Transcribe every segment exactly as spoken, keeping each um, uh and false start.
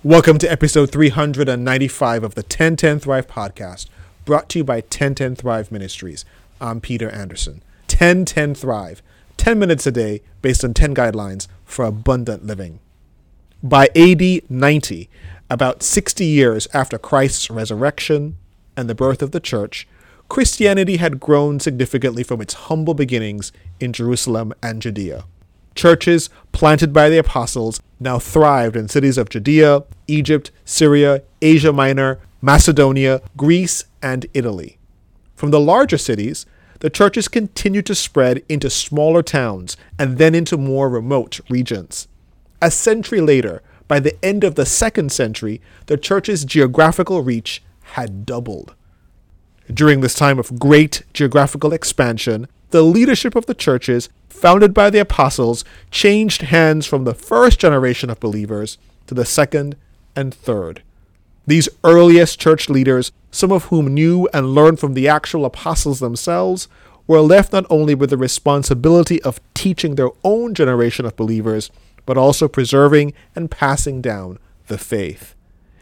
Welcome to episode three hundred ninety-five of the ten ten Thrive podcast, brought to you by ten ten Thrive Ministries. I'm Peter Anderson. ten ten Thrive, ten minutes a day based on ten guidelines for abundant living. By A D ninety, about sixty years after Christ's resurrection and the birth of the church, Christianity had grown significantly from its humble beginnings in Jerusalem and Judea. Churches planted by the apostles now thrived in cities of Judea, Egypt, Syria, Asia Minor, Macedonia, Greece, and Italy. From the larger cities, the churches continued to spread into smaller towns and then into more remote regions. A century later, by the end of the second century, the church's geographical reach had doubled. During this time of great geographical expansion, the leadership of the churches founded by the apostles changed hands from the first generation of believers to the second and third. These earliest church leaders, some of whom knew and learned from the actual apostles themselves, were left not only with the responsibility of teaching their own generation of believers, but also preserving and passing down the faith.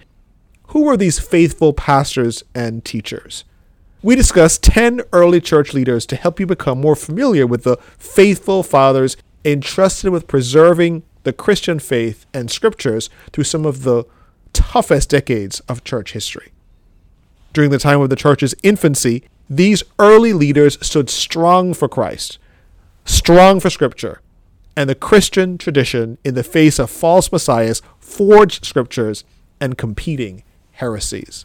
Who were these faithful pastors and teachers? We discuss ten early church leaders to help you become more familiar with the faithful fathers entrusted with preserving the Christian faith and scriptures through some of the toughest decades of church history. During the time of the church's infancy, these early leaders stood strong for Christ, strong for scripture, and the Christian tradition in the face of false messiahs, forged scriptures, and competing heresies.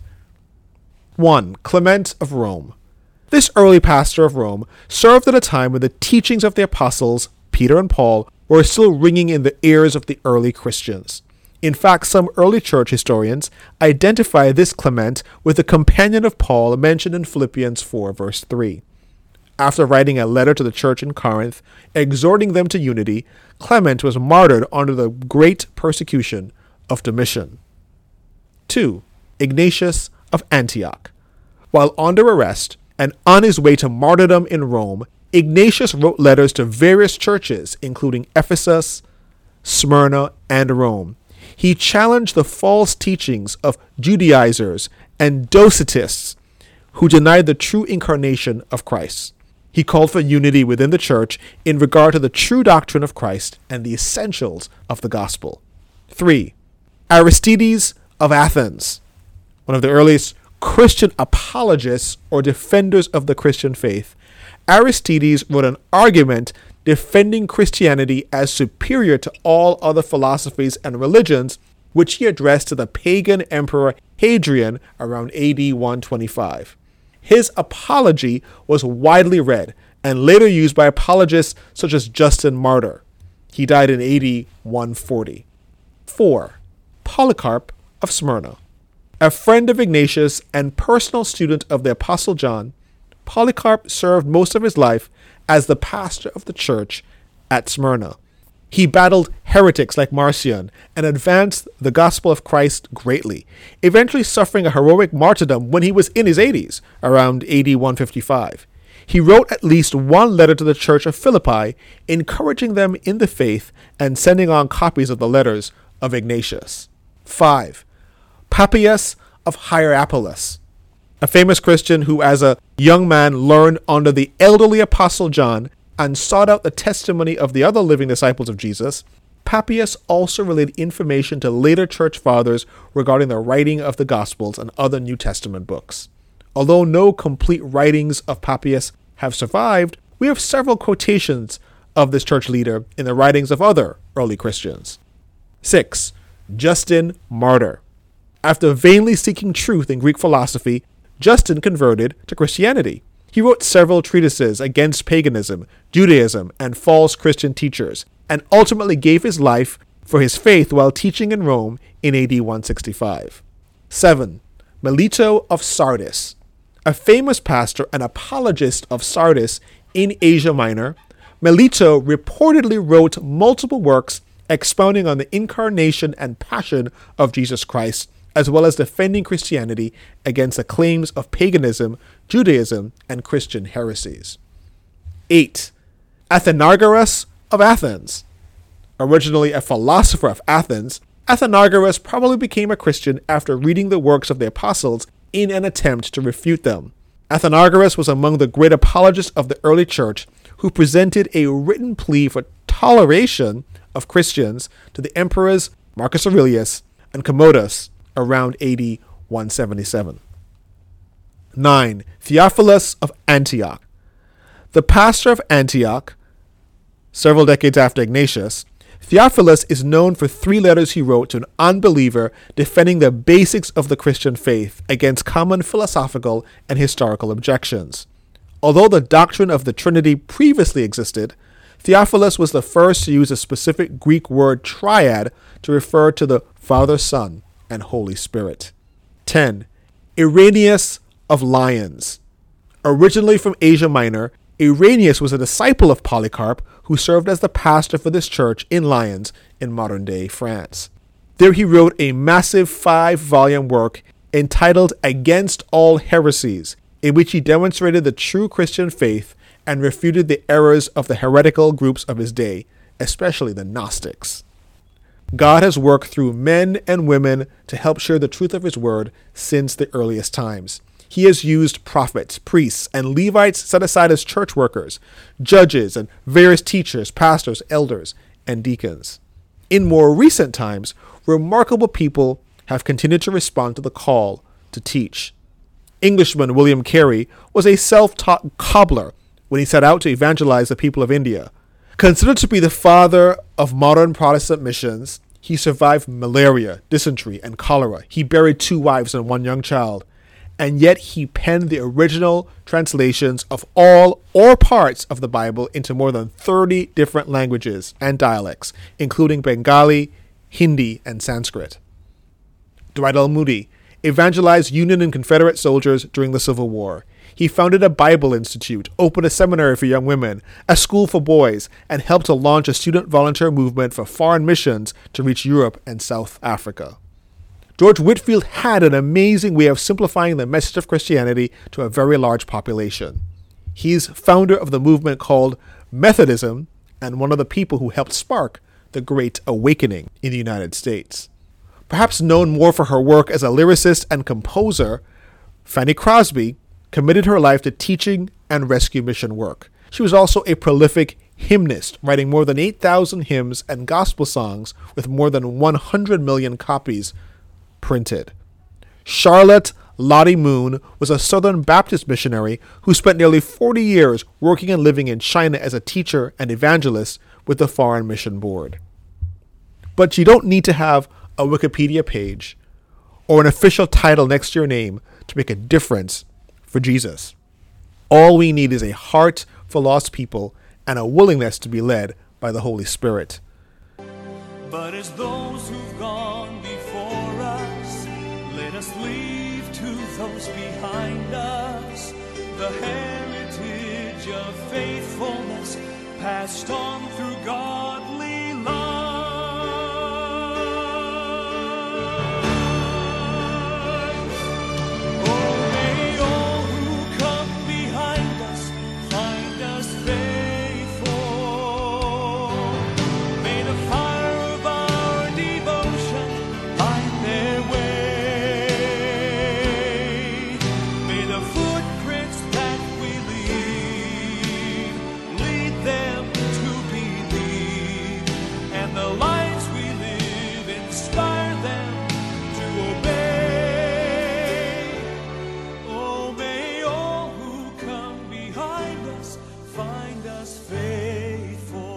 one. Clement of Rome. This early pastor of Rome served at a time when the teachings of the apostles, Peter and Paul, were still ringing in the ears of the early Christians. In fact, some early church historians identify this Clement with the companion of Paul mentioned in Philippians four, verse three. After writing a letter to the church in Corinth, exhorting them to unity, Clement was martyred under the great persecution of Domitian. two. Ignatius of Antioch. While under arrest and on his way to martyrdom in Rome, Ignatius wrote letters to various churches, including Ephesus, Smyrna, and Rome. He challenged the false teachings of Judaizers and Docetists who denied the true incarnation of Christ. He called for unity within the church in regard to the true doctrine of Christ and the essentials of the gospel. three. Aristides of Athens. One of the earliest Christian apologists or defenders of the Christian faith, Aristides wrote an argument defending Christianity as superior to all other philosophies and religions, which he addressed to the pagan emperor Hadrian around A D one twenty-five. His apology was widely read and later used by apologists such as Justin Martyr. He died in A D one forty. four. Polycarp of Smyrna. A friend of Ignatius and personal student of the Apostle John, Polycarp served most of his life as the pastor of the church at Smyrna. He battled heretics like Marcion and advanced the gospel of Christ greatly, eventually suffering a heroic martyrdom when he was in his eighties, around A D one fifty-five. He wrote at least one letter to the church of Philippi, encouraging them in the faith and sending on copies of the letters of Ignatius. five. Papias of Hierapolis, a famous Christian who as a young man learned under the elderly apostle John and sought out the testimony of the other living disciples of Jesus. Papias also relayed information to later church fathers regarding the writing of the Gospels and other New Testament books. Although no complete writings of Papias have survived, we have several quotations of this church leader in the writings of other early Christians. six. Justin Martyr. After vainly seeking truth in Greek philosophy, Justin converted to Christianity. He wrote several treatises against paganism, Judaism, and false Christian teachers, and ultimately gave his life for his faith while teaching in Rome in A D one sixty-five. seven. Melito of Sardis. A famous pastor and apologist of Sardis in Asia Minor, Melito reportedly wrote multiple works expounding on the incarnation and passion of Jesus Christ, as well as defending Christianity against the claims of paganism, Judaism, and Christian heresies. eight. Athenagoras of Athens. Originally a philosopher of Athens, Athenagoras probably became a Christian after reading the works of the apostles in an attempt to refute them. Athenagoras was among the great apologists of the early church who presented a written plea for toleration of Christians to the emperors Marcus Aurelius and Commodus around A D one seventy-seven. nine. Theophilus of Antioch. The pastor of Antioch, several decades after Ignatius, Theophilus is known for three letters he wrote to an unbeliever defending the basics of the Christian faith against common philosophical and historical objections. Although the doctrine of the Trinity previously existed, Theophilus was the first to use a specific Greek word triad to refer to the Father, Son, and Holy Spirit. ten. Irenaeus of Lyons. Originally from Asia Minor, Irenaeus was a disciple of Polycarp who served as the pastor for this church in Lyons in modern-day France. There he wrote a massive five-volume work entitled Against All Heresies, in which he demonstrated the true Christian faith and refuted the errors of the heretical groups of his day, especially the Gnostics. God has worked through men and women to help share the truth of his word since the earliest times. He has used prophets, priests, and Levites set aside as church workers, judges, and various teachers, pastors, elders, and deacons. In more recent times, remarkable people have continued to respond to the call to teach. Englishman William Carey was a self-taught cobbler when he set out to evangelize the people of India. Considered to be the father of modern Protestant missions, he survived malaria, dysentery, and cholera. He buried two wives and one young child. And yet he penned the original translations of all or parts of the Bible into more than thirty different languages and dialects, including Bengali, Hindi, and Sanskrit. Dwight L. Moody evangelized Union and Confederate soldiers during the Civil War. He founded a Bible Institute, opened a seminary for young women, a school for boys, and helped to launch a student volunteer movement for foreign missions to reach Europe and South Africa. George Whitefield had an amazing way of simplifying the message of Christianity to a very large population. He's founder of the movement called Methodism and one of the people who helped spark the Great Awakening in the United States. Perhaps known more for her work as a lyricist and composer, Fanny Crosby committed her life to teaching and rescue mission work. She was also a prolific hymnist, writing more than eight thousand hymns and gospel songs with more than one hundred million copies printed. Charlotte Lottie Moon was a Southern Baptist missionary who spent nearly forty years working and living in China as a teacher and evangelist with the Foreign Mission Board. But you don't need to have a Wikipedia page or an official title next to your name to make a difference for Jesus. All we need is a heart for lost people and a willingness to be led by the Holy Spirit. But as those who've gone before us, let us leave to those behind us the heritage of faithfulness passed on through godly love. Oh, may all who come behind us find us faithful. May the fire of our devotion light their way. May the footprints that we leave lead them to believe, and the lives we live inspire them to obey. Oh, may all who come behind us find us faithful.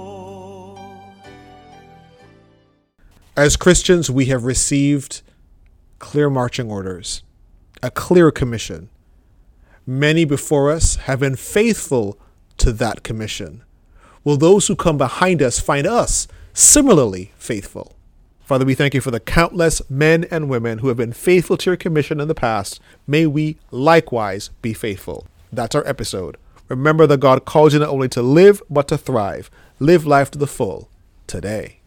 As Christians, we have received clear marching orders, a clear commission. Many before us have been faithful to that commission. Will those who come behind us find us similarly faithful? Father, we thank you for the countless men and women who have been faithful to your commission in the past. May we likewise be faithful. That's our episode. Remember that God calls you not only to live, but to thrive. Live life to the full today.